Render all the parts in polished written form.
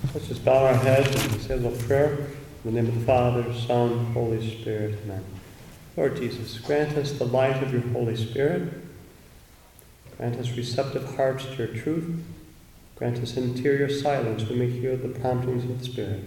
Let's just bow our heads and say a little prayer. In the name of the Father, Son, Holy Spirit. Amen. Lord Jesus, grant us the light of your Holy Spirit. Grant us receptive hearts to your truth. Grant us interior silence when we hear the promptings of the Spirit.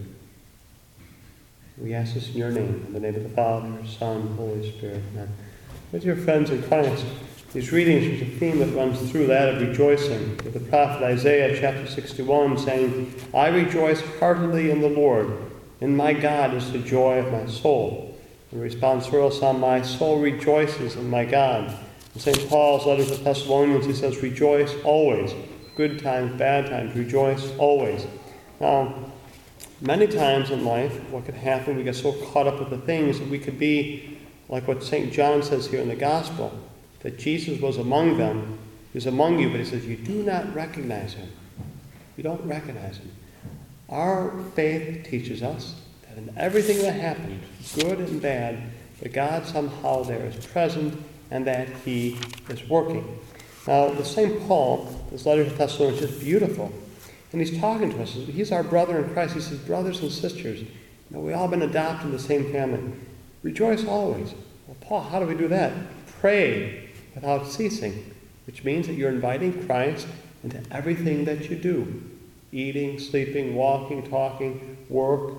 We ask this in your name, in the name of the Father, Son, Holy Spirit. Amen. My dear friends in Christ, these readings, there's a theme that runs through that of rejoicing. With the prophet Isaiah chapter 61 saying, I rejoice heartily in the Lord. In my God is the joy of my soul. In the responsorial psalm, my soul rejoices in my God. In St. Paul's letter to the Thessalonians, he says, rejoice always. Good times, bad times, rejoice always. Now, many times in life, what could happen, we get so caught up with the things that we could be like what St. John says here in the Gospel, that Jesus was among them. He was among you, but he says, you do not recognize him. You don't recognize him. Our faith teaches us that in everything that happens, good and bad, that God somehow there is present and that he is working. Now, the St. Paul, this letter to Thessalonians is just beautiful. And he's talking to us. He's our brother in Christ. He says, brothers and sisters, we've all been adopted in the same family. Rejoice always. Well, Paul, how do we do that? Pray without ceasing, which means that you're inviting Christ into everything that you do. Eating, sleeping, walking, talking, work,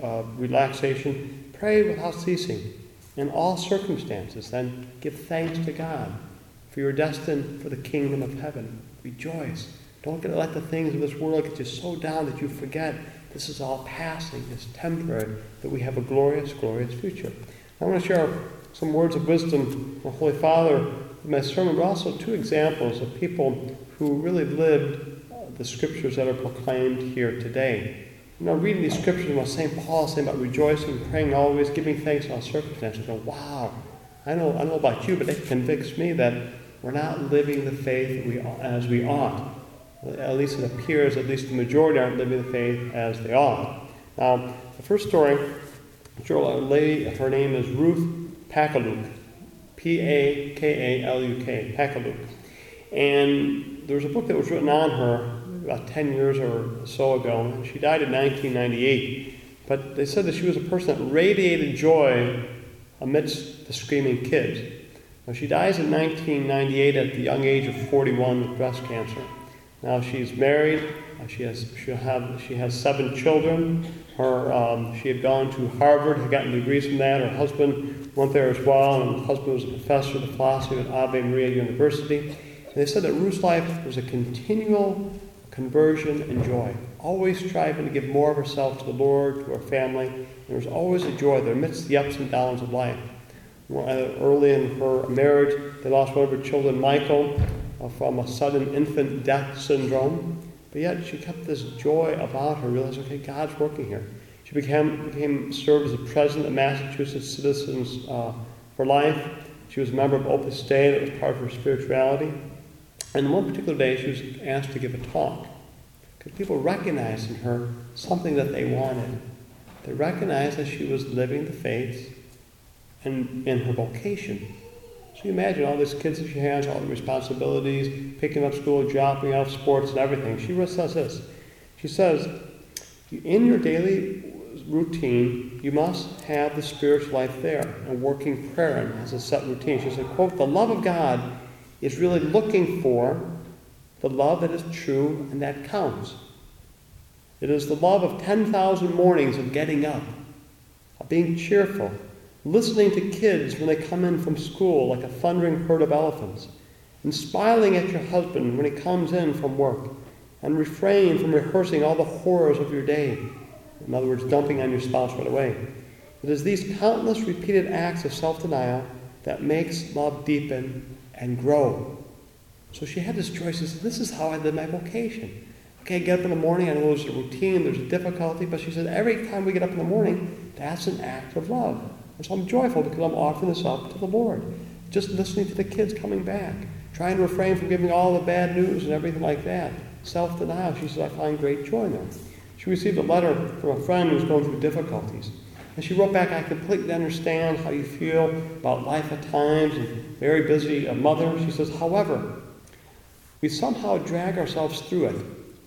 relaxation. Pray without ceasing. In all circumstances, then give thanks to God, for you're destined for the kingdom of heaven. Rejoice. Don't let the things of this world get you so down that you forget this is all passing, it's temporary, that we have a glorious, glorious future. I want to share some words of wisdom from the Holy Father in my sermon, but also two examples of people who really lived the scriptures that are proclaimed here today. Reading these scriptures and what St. Paul is saying about rejoicing, praying always, giving thanks in all circumstances, I go, wow, I know about you, but it convicts me that we're not living the faith as we ought. At least it appears, at least the majority aren't living the faith as they ought. Now, the first story, a lady, her name is Ruth Pakaluk, P-A-K-A-L-U-K, Pakaluk. And there was a book that was written on her about 10 years or so ago, and she died in 1998. But they said that she was a person that radiated joy amidst the screaming kids. Now, she dies in 1998 at the young age of 41 with breast cancer. Now she's married. She has 7 children. She had gone to Harvard, had gotten degrees from that. Her husband went there as well, and her husband was a professor of philosophy at Ave Maria University. And they said that Ruth's life was a continual conversion and joy, always striving to give more of herself to the Lord, to her family. And there was always a joy there amidst the ups and downs of life. Early in her marriage, they lost one of her children, Michael, from a sudden infant death syndrome. But yet she kept this joy about her, realizing, okay, God's working here. She served as the president of Massachusetts Citizens for Life. She was a member of Opus Dei, that was part of her spirituality. And one particular day, she was asked to give a talk, because people recognized in her something that they wanted. They recognized that she was living the faith and in her vocation. So you imagine all these kids that she has, all the responsibilities, picking up school, dropping off sports and everything. She says this. She says, in your daily routine, you must have the spiritual life there, and working prayer as a set routine. She said, quote, the love of God is really looking for the love that is true and that counts. It is the love of 10,000 mornings of getting up, of being cheerful, listening to kids when they come in from school like a thundering herd of elephants, and smiling at your husband when he comes in from work, and refrain from rehearsing all the horrors of your day. In other words, dumping on your spouse right away. It is these countless repeated acts of self-denial that makes love deepen and grow. So she had this choice. She said, this is how I live my vocation. Okay, I get up in the morning. I know there's a routine, there's a difficulty, but she said every time we get up in the morning, that's an act of love. And so I'm joyful because I'm offering this up to the Lord. Just listening to the kids coming back, trying to refrain from giving all the bad news and everything like that. Self-denial. She said, I find great joy in that. She received a letter from a friend who was going through difficulties. And she wrote back, I completely understand how you feel about life at times, and very busy mother. She says, however, we somehow drag ourselves through it,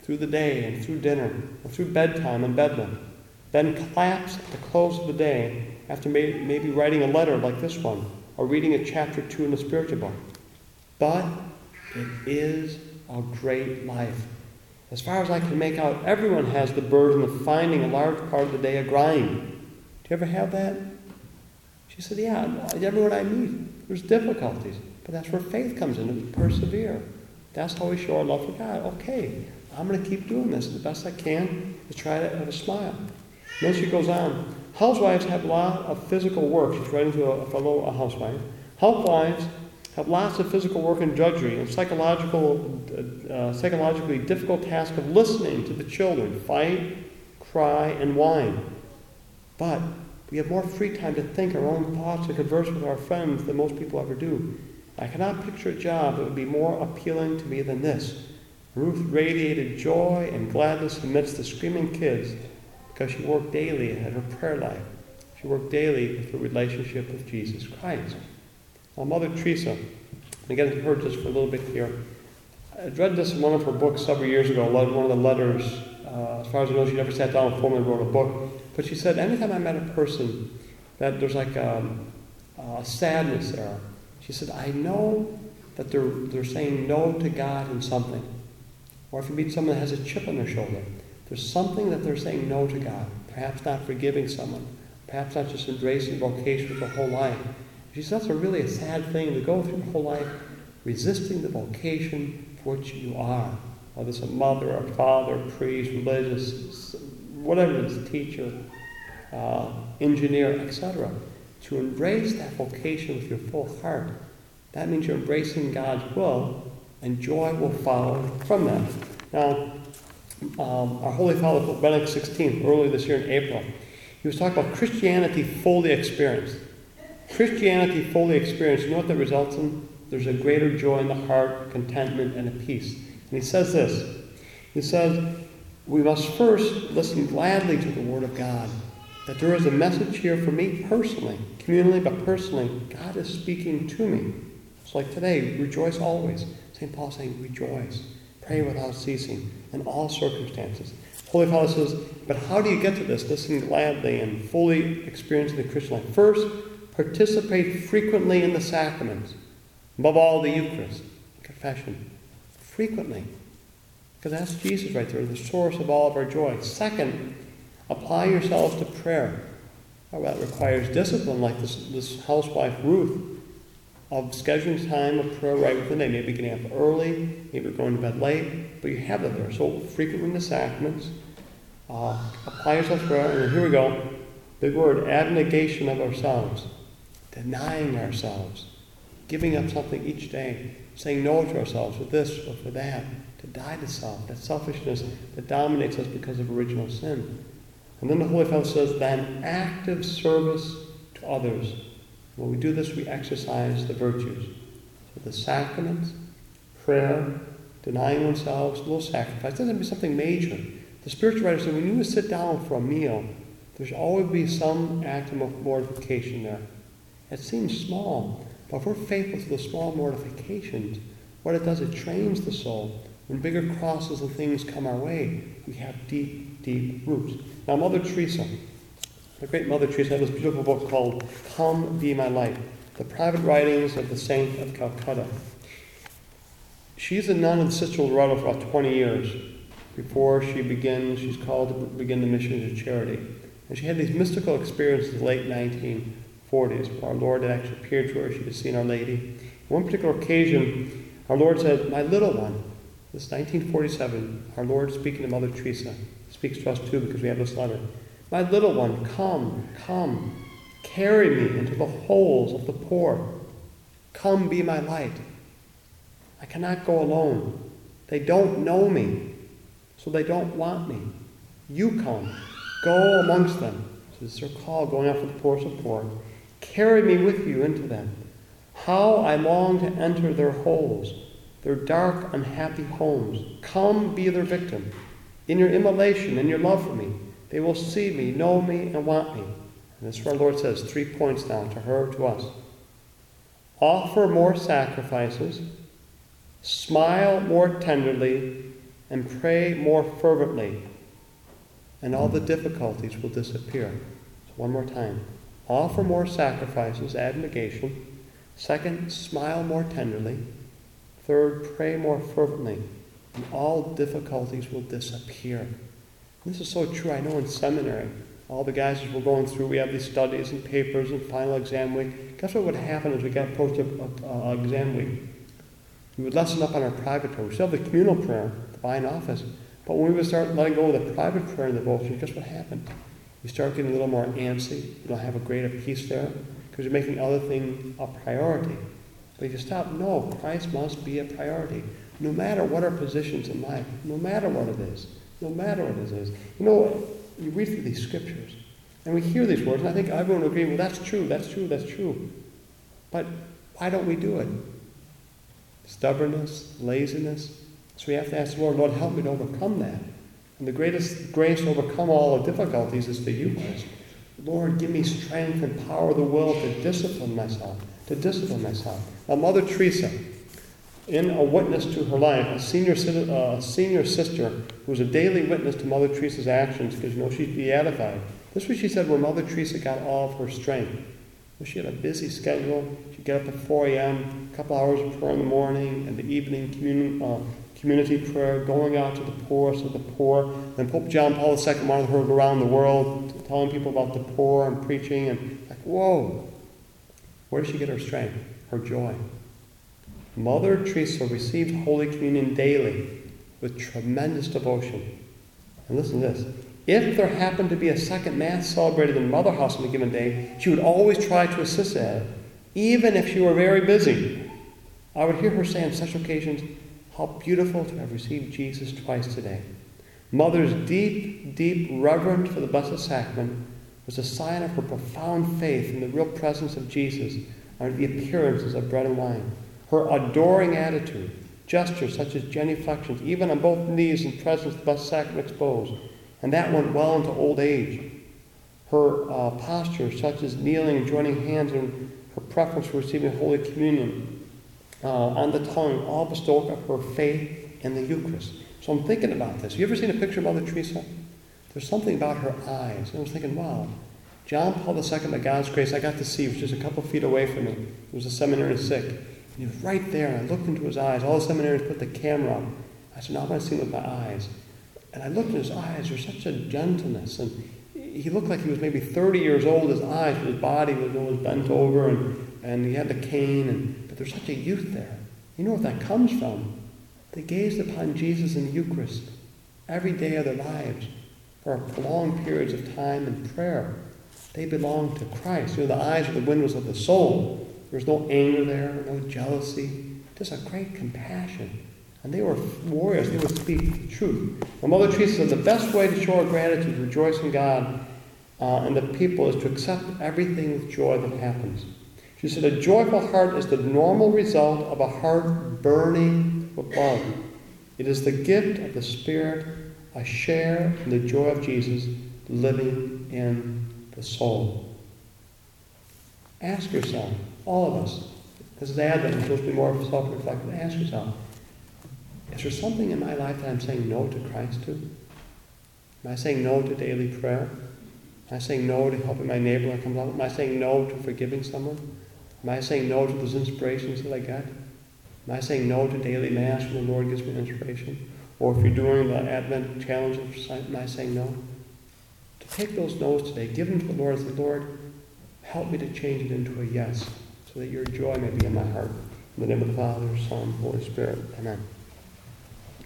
through the day and through dinner and through bedtime and bedlam, then collapse at the close of the day after maybe writing a letter like this one or reading a chapter 2 in the spiritual book. But it is a great life. As far as I can make out, everyone has the burden of finding a large part of the day a grind. Do you ever have that? She said, yeah, everyone I meet, there's difficulties. But that's where faith comes in, to persevere. That's how we show our love for God. Okay, I'm going to keep doing this the best I can to try to have a smile. And then she goes on. Housewives have a lot of physical work. She's writing to a fellow housewife. Housewives have lots of physical work and drudgery and psychologically difficult task of listening to the children fight, cry, and whine. But we have more free time to think our own thoughts and converse with our friends than most people ever do. I cannot picture a job that would be more appealing to me than this. Ruth radiated joy and gladness amidst the screaming kids because she worked daily at her prayer life. She worked daily with her relationship with Jesus Christ. Now, Mother Teresa, and again, I've heard this for a little bit here. I read this in one of her books several years ago, one of the letters. As far as I know, she never sat down and formally wrote a book. But she said, anytime I met a person that there's like a sadness there, she said, I know that they're saying no to God in something. Or if you meet someone that has a chip on their shoulder, there's something that they're saying no to God. Perhaps not forgiving someone. Perhaps not just embracing vocation for their whole life. She says that's really a sad thing to go through your whole life, resisting the vocation for which you are. Whether it's a mother, a father, priest, religious, whatever it is, teacher, engineer, etc. To embrace that vocation with your full heart, that means you're embracing God's will, and joy will follow from that. Now, our Holy Father, Pope Benedict XVI, earlier this year in April, he was talking about Christianity fully experienced. Christianity fully experienced, you know what that results in? There's a greater joy in the heart, contentment, and a peace. And he says this. He says, we must first listen gladly to the Word of God. That there is a message here for me personally, communally, but personally, God is speaking to me. It's like today, rejoice always. St. Paul saying, rejoice. Pray without ceasing in all circumstances. Holy Father says, but how do you get to this? Listening gladly and fully experiencing the Christian life. First, participate frequently in the sacraments. Above all, the Eucharist, confession. Frequently. Because that's Jesus right there, the source of all of our joy. Second, apply yourselves to prayer. Well, that requires discipline, like this housewife Ruth, of scheduling time of prayer right within the day. Maybe getting up early, maybe going to bed late, but you have that there. So frequently in the sacraments, apply yourself to prayer, and then here we go. Big word, abnegation of ourselves. Denying ourselves. Giving up something each day. Saying no to ourselves for this or for that. To die to self. That selfishness that dominates us because of original sin. And then the Holy Father says, then active service to others. When we do this, we exercise the virtues. So the sacraments, prayer, denying oneself, a little sacrifice. It doesn't be something major. The spiritual writer said, when you sit down for a meal, there should always be some act of mortification there. It seems small, but if we're faithful to the small mortifications, what it does, it trains the soul. When bigger crosses and things come our way, we have deep, deep roots. Now, Mother Teresa, the great Mother Teresa, had this beautiful book called Come Be My Light, the private writings of the Saint of Calcutta. She's a nun in Sister Loretta for about 20 years before she's called to begin the mission of charity. And she had these mystical experiences in the late 1940s where our Lord had actually appeared to her. She had seen Our Lady. On one particular occasion, our Lord said, my little one, this is 1947, our Lord speaking to Mother Teresa, speaks to us too because we have this letter. My little one, come, come, carry me into the holes of the poor. Come be my light. I cannot go alone. They don't know me, so they don't want me. You come, go amongst them. So this is their call, going after the poorest of poor. Carry me with you into them. How I long to enter their holes, their dark, unhappy homes. Come be their victim. In your immolation and your love for me, they will see me, know me, and want me. And this is where our Lord says 3 points now to her, to us. Offer more sacrifices, smile more tenderly, and pray more fervently, and all the difficulties will disappear. So one more time. Offer more sacrifices, abnegation. Second, smile more tenderly. Third, pray more fervently, and all difficulties will disappear. This is so true. I know in seminary, all the guys as we're going through, we have these studies and papers and final exam week. Guess what would happen as we got approached exam week? We would lessen up on our private prayer. We still have the communal prayer, divine office. But when we would start letting go of the private prayer and devotion, guess what happened? You start getting a little more antsy. You don't have a greater peace there because you're making other things a priority. But if you stop, no, Christ must be a priority. No matter what our positions in life, no matter what it is, no matter what it is. You know, you read through these scriptures, and we hear these words, and I think everyone will agree, well, that's true, that's true, that's true. But why don't we do it? Stubbornness, laziness. So we have to ask the Lord, Lord, help me to overcome that. And the greatest grace to overcome all the difficulties is the Eucharist. Lord, give me strength and power of the will to discipline myself, Now, Mother Teresa, in a witness to her life, a senior sister who was a daily witness to Mother Teresa's actions, because she's beatified. This is what she said where Mother Teresa got all of her strength. She had a busy schedule. She'd get up at 4 a.m., a couple hours of prayer in the morning, and the evening community prayer, going out to the poorest of the poor. Then Pope John Paul II wanted her to go around the world, telling people about the poor and preaching, and like, whoa! Where did she get her strength? Her joy. Mother Teresa received Holy Communion daily with tremendous devotion. And listen to this. If there happened to be a second Mass celebrated in the Mother House on a given day, she would always try to assist at it, even if she were very busy. I would hear her say on such occasions, how beautiful to have received Jesus twice today. Mother's deep, deep reverence for the Blessed Sacrament was a sign of her profound faith in the real presence of Jesus under the appearances of bread and wine. Her adoring attitude, gestures such as genuflections, even on both knees in presence of the Blessed Sacrament exposed, and that went well into old age. Her posture, such as kneeling and joining hands, and her preference for receiving Holy Communion on the tongue, all bestow of her faith in the Eucharist. So I'm thinking about this. You ever seen a picture of Mother Teresa? There's something about her eyes. And I was thinking, wow, John Paul II, by God's grace, I got to see. He was just a couple feet away from me. He was a seminarian sick. And he was right there. And I looked into his eyes. All the seminarians put the camera up. I said, now I'm going to see him with my eyes. And I looked in his eyes. There's such a gentleness. And he looked like he was maybe 30 years old. His eyes, his body was bent over. And he had the cane. But there's such a youth there. You know what that comes from? They gazed upon Jesus in the Eucharist every day of their lives for prolonged periods of time in prayer. They belonged to Christ. You know, the eyes are the windows of the soul. There's no anger there, no jealousy, just a great compassion. And they were warriors. They would speak the truth. And Mother Teresa said the best way to show our gratitude, rejoice in God and the people, is to accept everything with joy that happens. She said, a joyful heart is the normal result of a heart burning with love. It is the gift of the Spirit, a share in the joy of Jesus living in the soul. Ask yourself, all of us, this is Advent, it's supposed to be more self-reflective. Ask yourself, is there something in my life that I'm saying no to Christ to? Am I saying no to daily prayer? Am I saying no to helping my neighbor when it comes up? Am I saying no to forgiving someone? Am I saying no to those inspirations that I get? Am I saying no to daily Mass when the Lord gives me inspiration? Or if you're doing the Advent challenge, am I saying no? To take those no's today, give them to the Lord and say, Lord, help me to change it into a yes, so that your joy may be in my heart. In the name of the Father, Son, Holy Spirit. Amen.